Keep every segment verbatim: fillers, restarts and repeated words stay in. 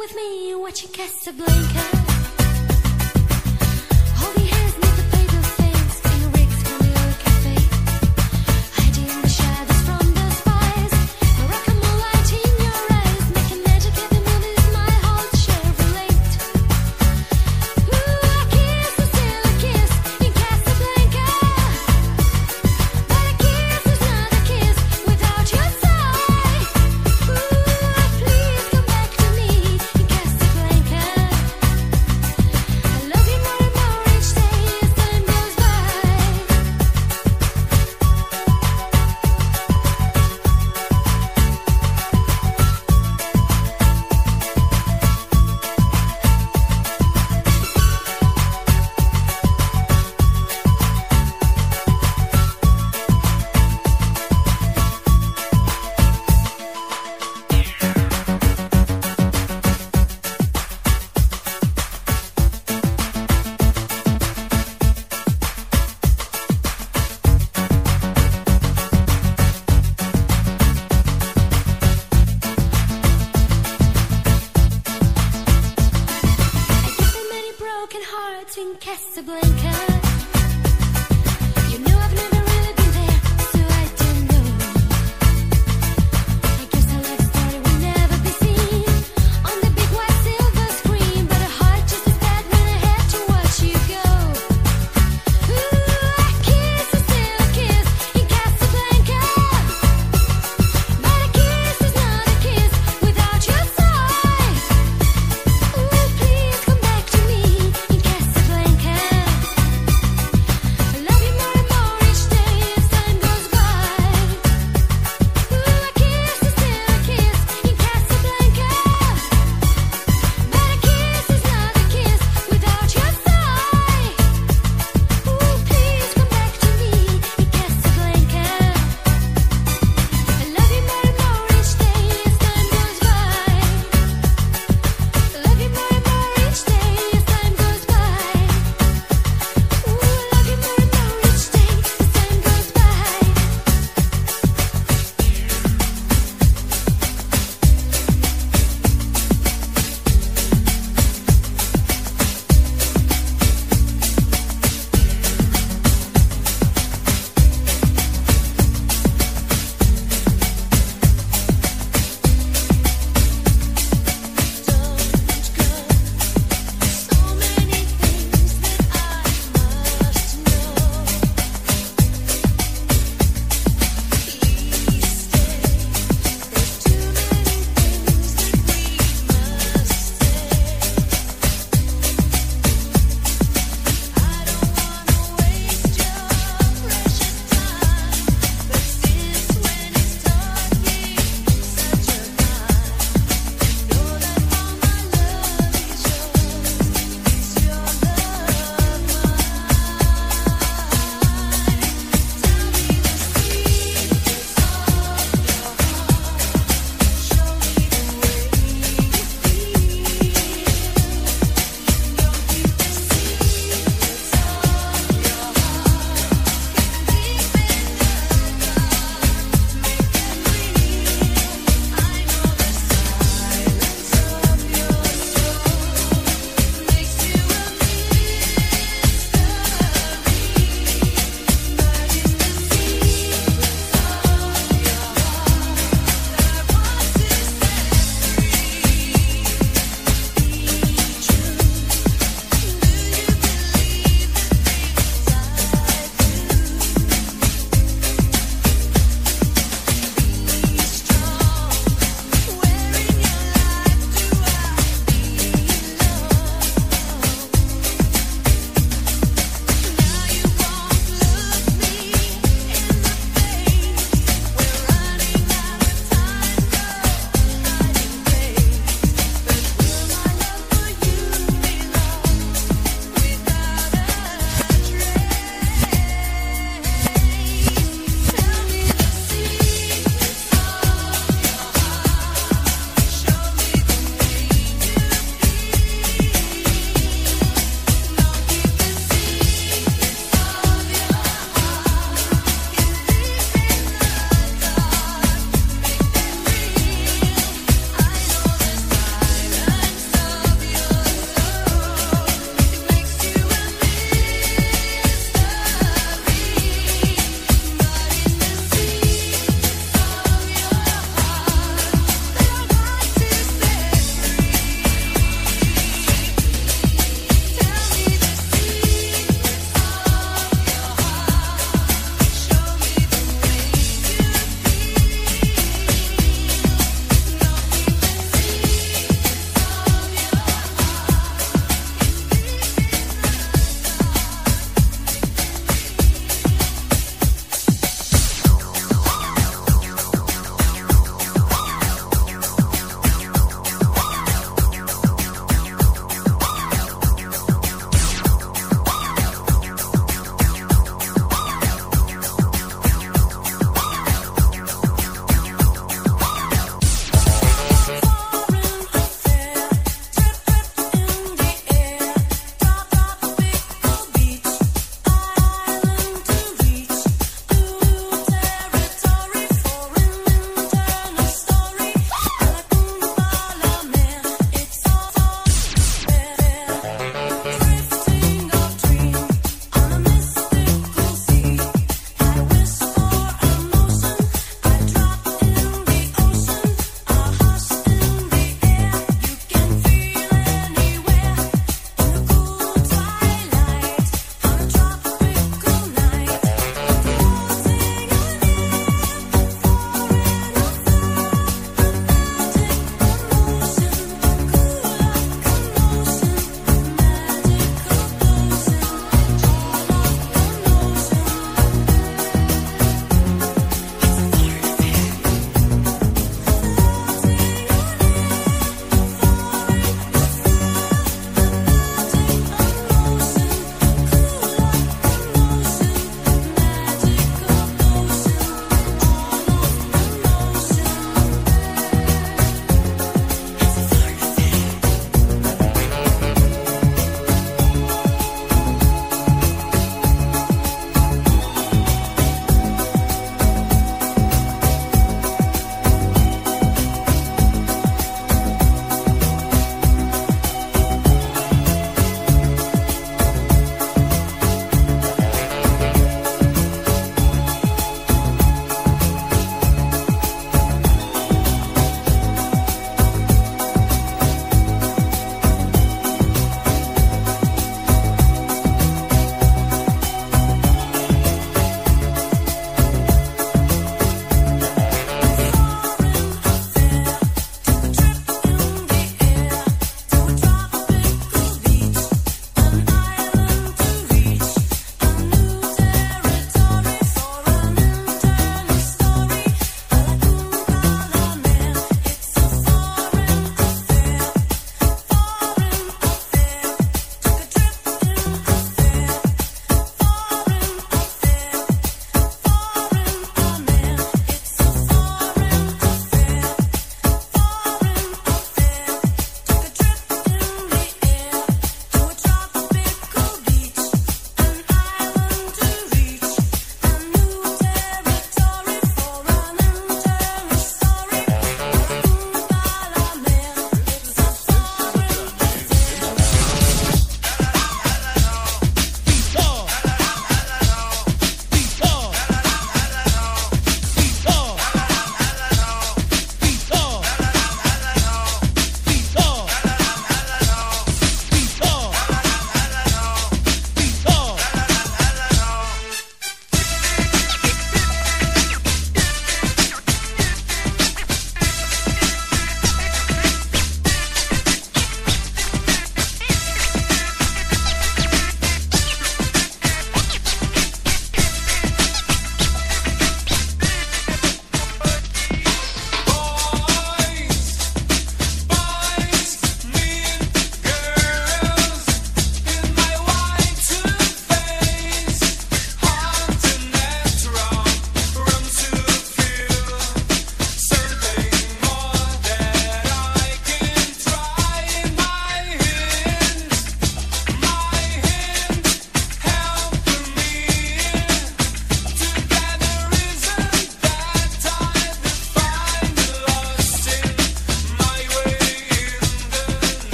with me watching Casablanca. Holding hands neath the paper face in a Rick's Career Cafe. Hiding in the shadows from the spies. Moroccan moonlight in your eyes, making magic every move is my heart Chevrolet. Ooh, a kiss is still a kiss in Casablanca, but a kiss is not a kiss without your sigh. Ooh, please come back to me in Casablanca. I love you more and more each day as time goes by. I give so many broken hearts in Casablanca. You know I've never really been there, so I don't know. I guess I love a story will never be seen on the big white silver screen, but a heart just as bad when I had to watch you go. Ooh, a kiss is still a kiss in Casablanca, but a kiss is not a kiss without your sigh. Ooh, please come back to me in Casablanca.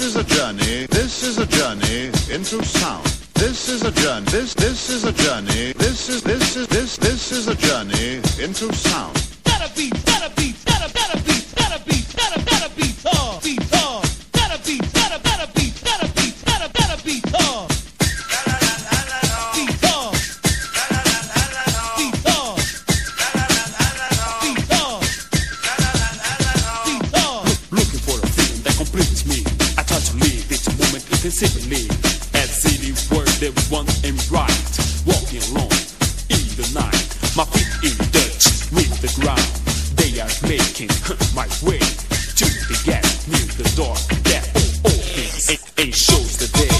is a journey, this is a journey into sound. This is a journey, this, this is a journey, this is, this is, this, this is a journey into sound. Better beat, better beat, better, better beat, better beat, better, better beat, hard, beat, hard. Better beat, better, better beat, better beat, better, better beat, hard. Beat hard. Beat hard. Beat hard. Beat hard. Looking for a feeling that completes me. I try to live each moment intensively. As city word there was one and right. Walking alone in the night. My feet in touch with the ground. They are making my way to the gap near the door that opens and, and shows the day.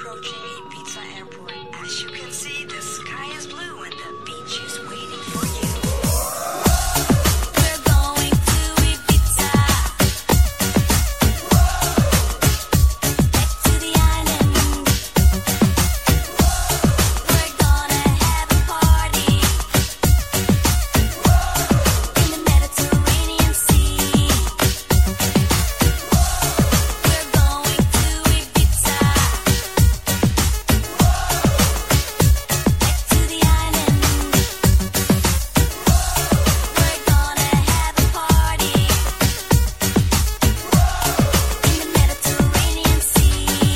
approaching Ibiza Airport. As you can see, the sky is blue and the beach is waiting for you. We're going to Ibiza. Back to the island. We're gonna have a party in the Mediterranean Sea. We're going to Ibiza. Back to the island. We're gonna have a party in the Mediterranean Sea.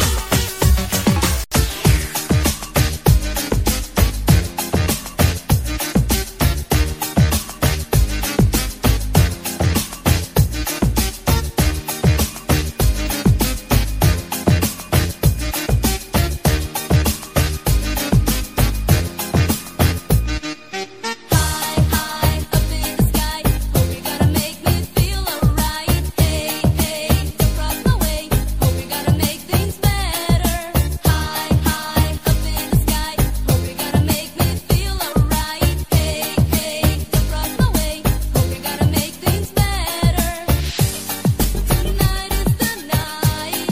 High, high, up in the sky. Hope you're gonna make me feel alright. Hey, hey, don't cross my way. Hope you're gonna make things better. High, high, up in the sky. Hope you're gonna make me feel alright. Hey, hey, don't cross my way. Hope you're gonna make things better. Tonight is the night.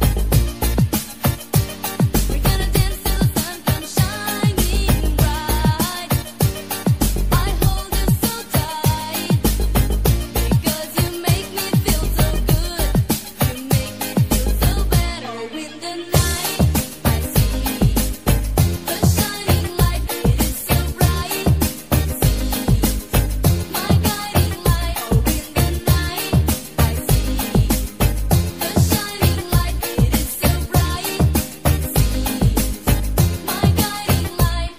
We're gonna dance till the sun comes shining bright. I hold you so tight because you make me feel so good. You make me feel so better. In the night, I see the shining light. It is so bright. It seems my guiding light. Oh, in the night, I see the shining light. It is so bright. It seems my guiding light.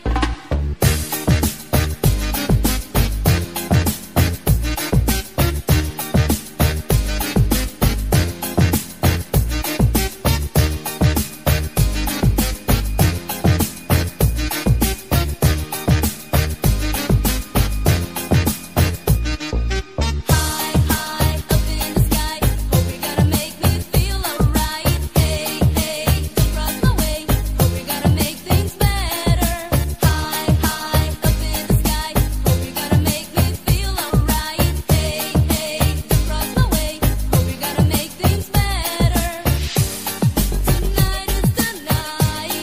High, high, up in the sky. Hope you're gonna make me feel alright. Hey, hey, don't cross my way. Hope you're gonna make things better. High, high, up in the sky. Hope you're gonna make me feel alright. Hey, hey, don't cross my way. Hope you're gonna make things better. Tonight is the night.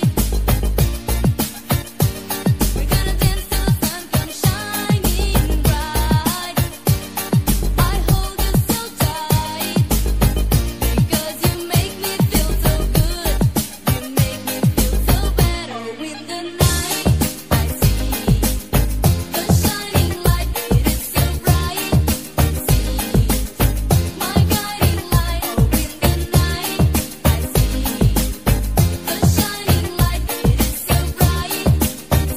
We're gonna dance till the sun comes shining bright. I hold you so tight because you make me feel so good. You make me feel so better. In the night, I see the shining light. It is so bright. It seems my guiding light. Oh, in the night, I see the shining light. It is so bright. It seems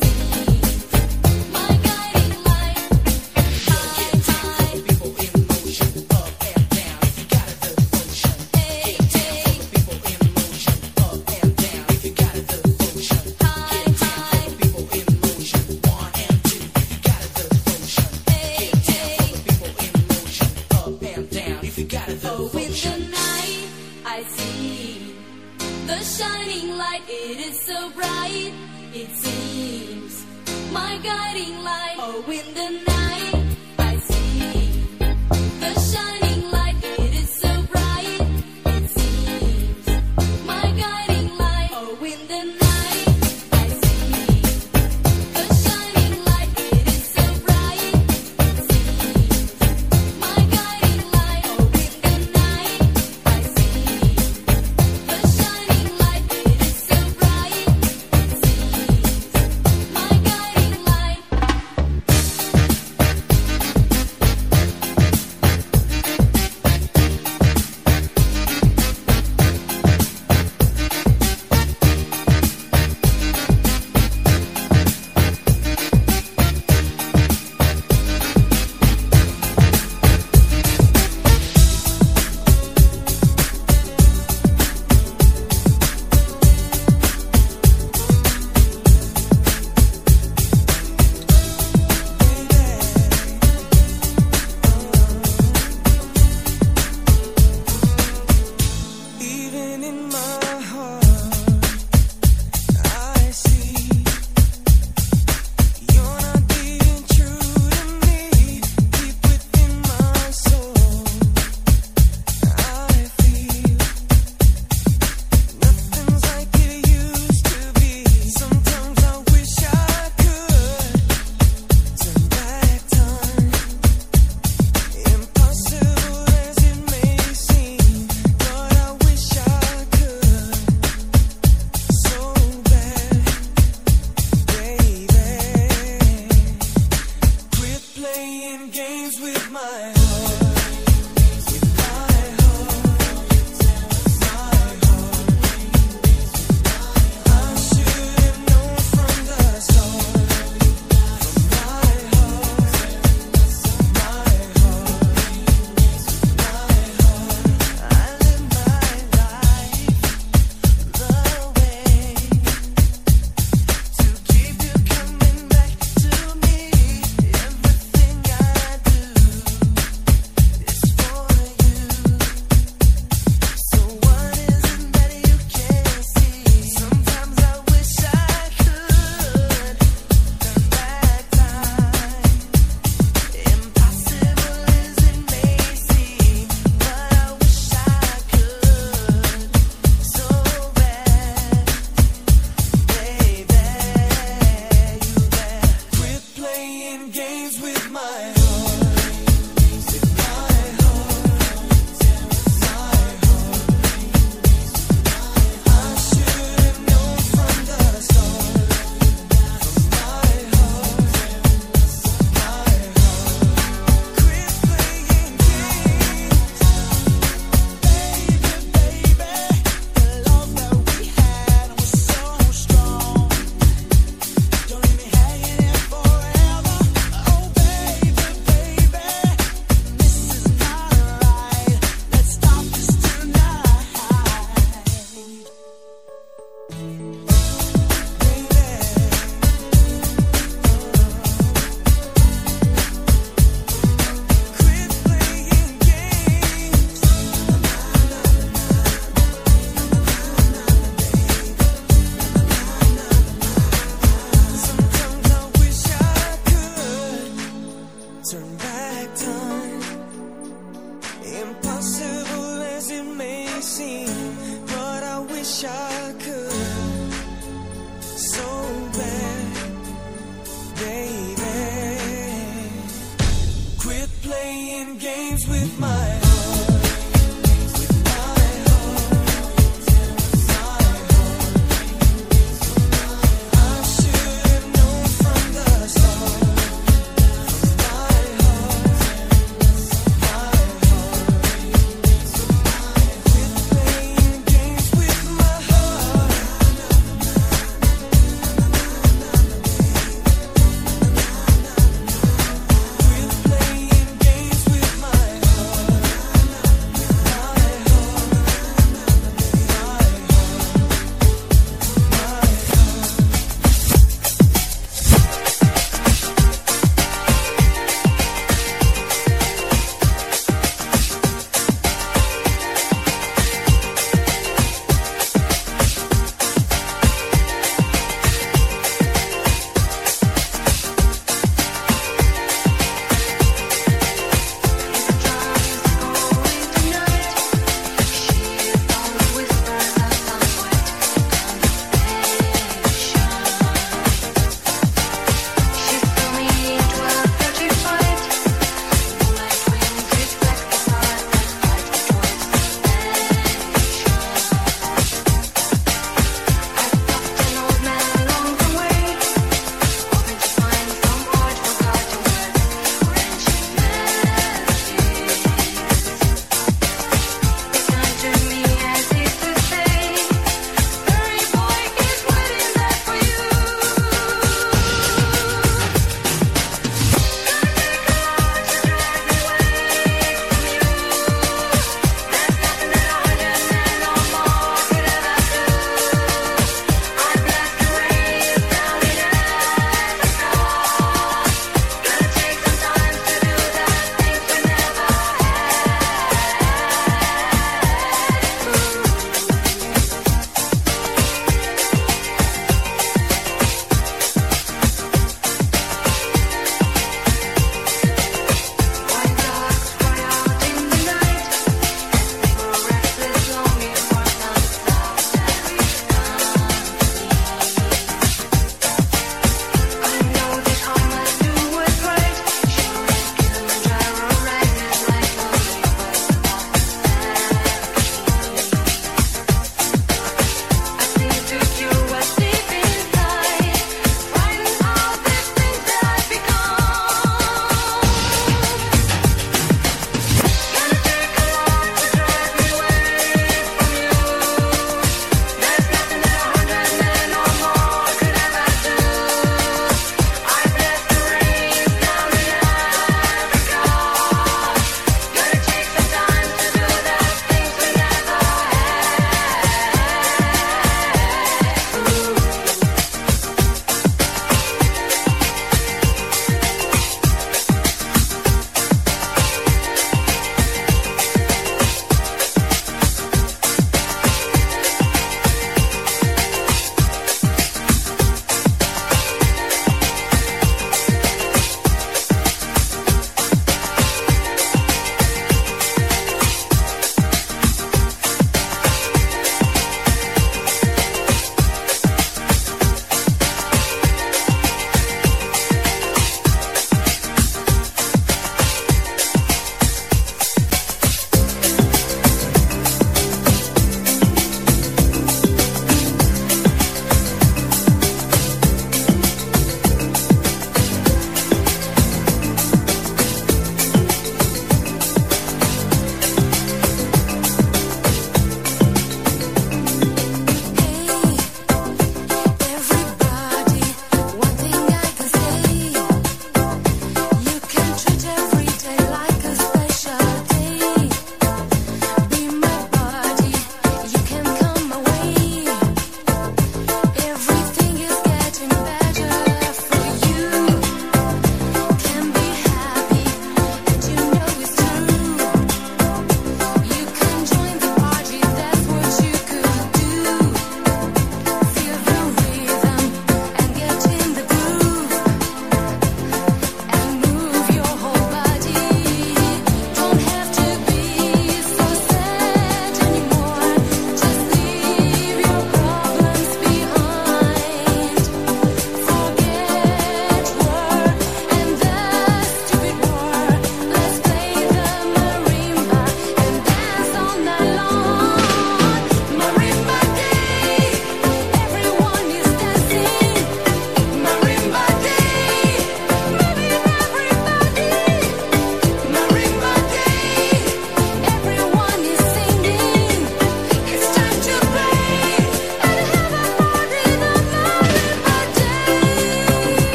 my guiding light. High, high, People in motion, up and down. If you got a devotion, hey, hey, people in motion, up and down. If you got a devotion, high, high, people in motion, one and two. If you got a devotion, hey, hey. people in motion, up and down. If you got a Oh, in devotion. the night, I see the shining light. It is so bright. It seems my guiding light. Oh, in the night, I see the shining light. It is so bright. It seems my guiding light. Oh, in the night, I see the shining light. It is so bright. It seems my guiding light. Oh, in the night, I see the shining light. It is so bright. It seems my guiding light.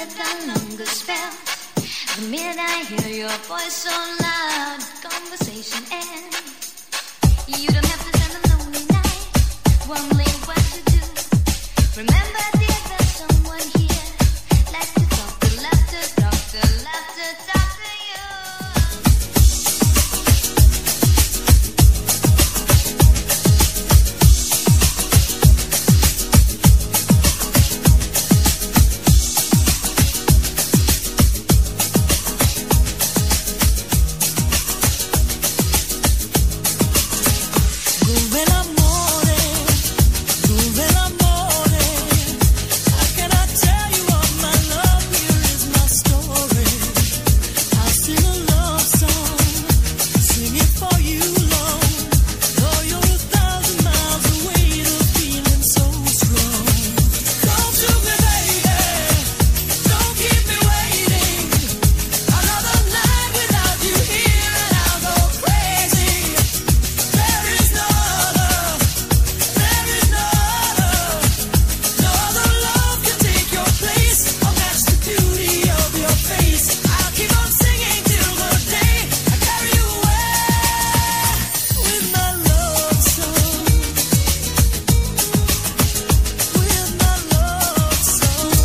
with the longest spell. The minute I hear your voice so loud, conversation ends. You don't have to spend a lonely night wondering what to do. Remember, dear, there's someone here. Like to talk, to love to talk, to love to talk to you. Dove l'amore, dove l'amore. How can I tell you of my love? Here is my story. I sing a love song, sing it for you, Lord. Though you're a thousand miles away, the feeling's so strong. Come to me, baby, don't keep me waiting. Another night without you here and I'll go crazy. There is no other, there is no other, no other love can take your place or match the beauty of your face. I'll keep on singing till the day I carry you away with my love song, with my love song.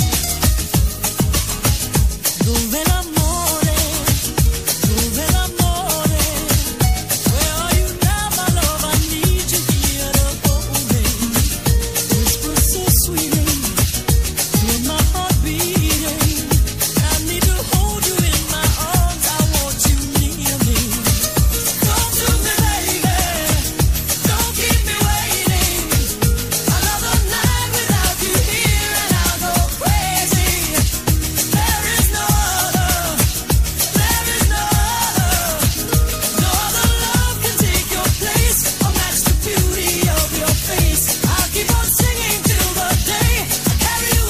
Dove l'amore, dove l'amore. Where are you now, my love? I need you here to hold me. Whisper so sweetly, feel my heart beating. I need to hold you in my arms. I want you near me. Come to me, baby, don't keep me waiting. Another night without you here and I'll go crazy. There is no other, there is no other, no other love can take your place or match the beauty of your face. I'll keep on singing till the day I carry you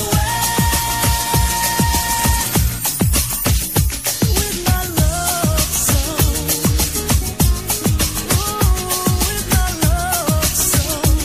away with my love song. Ooh, with my love song.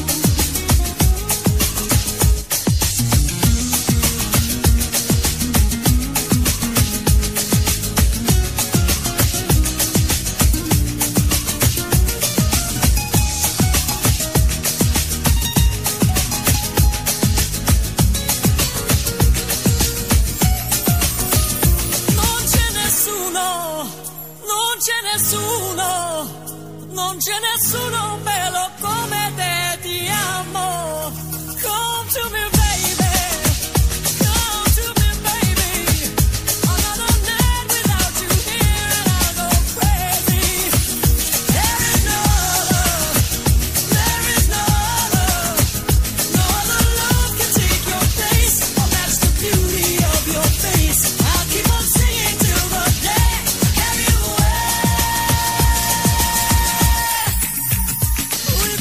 Non c'è nessuno, non c'è nessuno, non c'è nessuno bello come te, ti amo. Come to me, baby, come to me, baby. Another night without you here and I'll go crazy. There is no other, there is no other, no other love can take your place or match the beauty of your face. I'll keep on singing till the day I carry you away with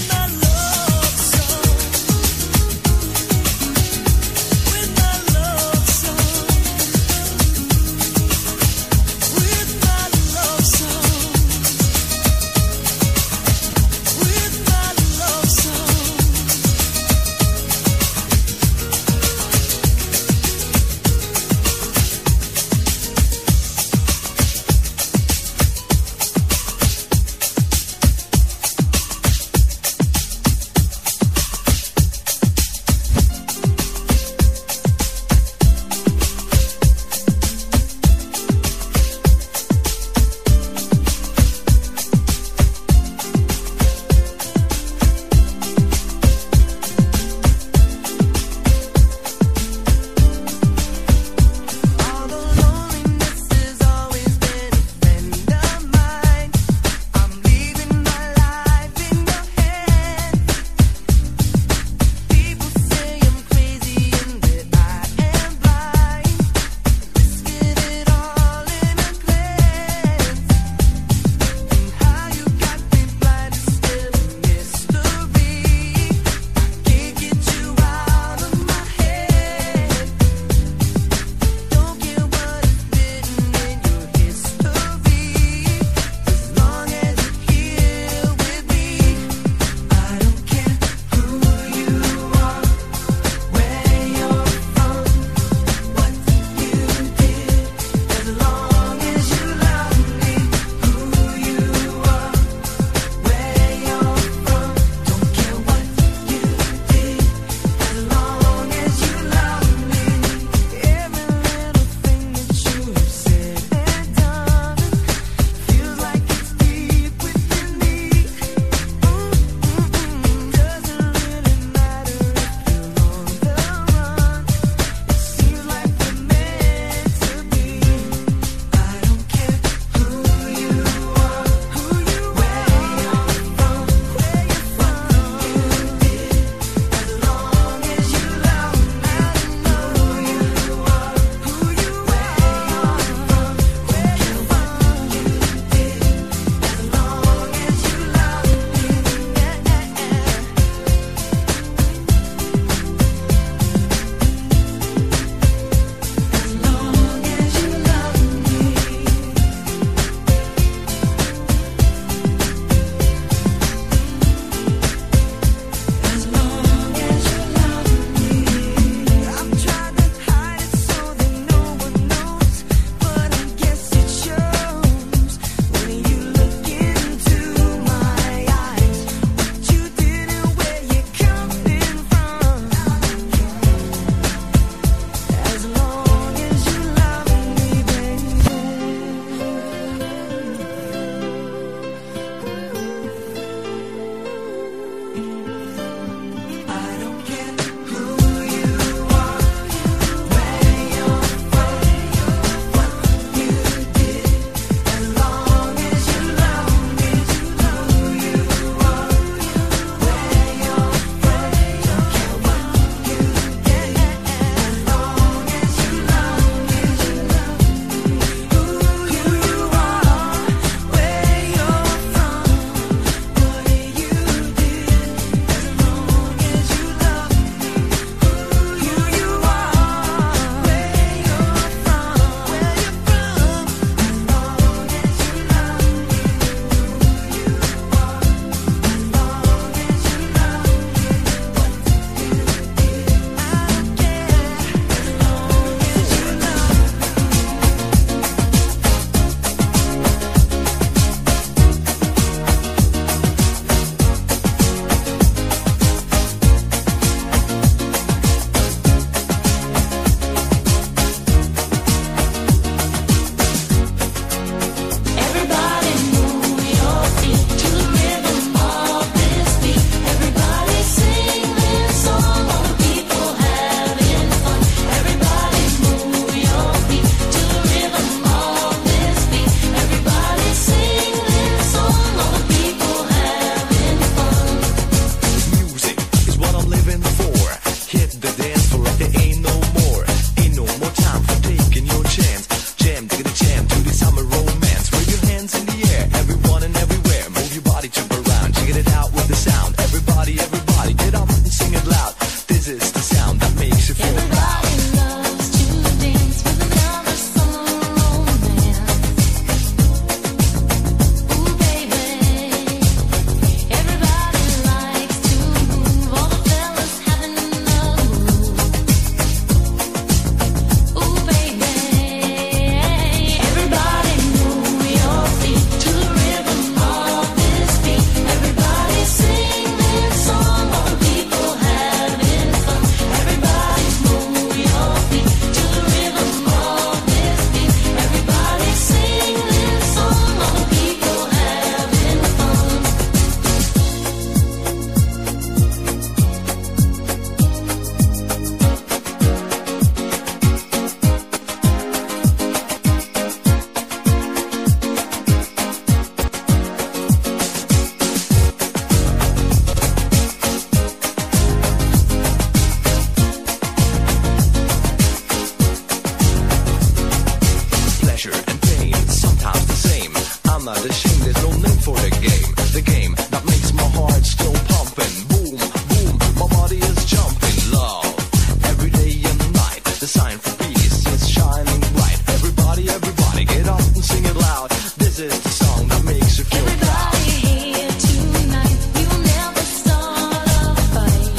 not ashamed, there's no name for the game. The game that makes my heart still pumping. Boom, boom, my body is jumping. Love, every day and night. The sign for peace is shining bright. Everybody, everybody, get up and sing it loud. This is the song that makes you feel proud. Everybody here tonight, you'll never start a fight.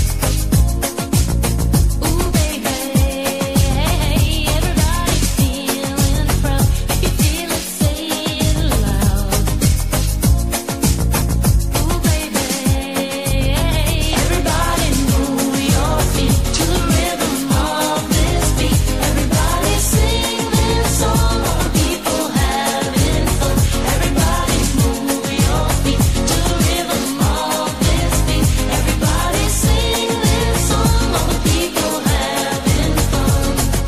Ooh, baby, everybody feeling proud. If you feel it, say it loud. Ooh, baby, everybody move your feet to the rhythm of this beat. Everybody sing this song, all the people having fun. Everybody move your feet to the rhythm of this beat. Everybody sing this song, all the people having fun.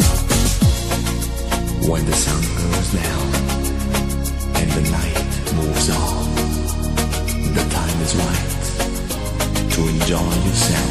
When the sun goes down and the night moves on, the time is right to enjoy yourself.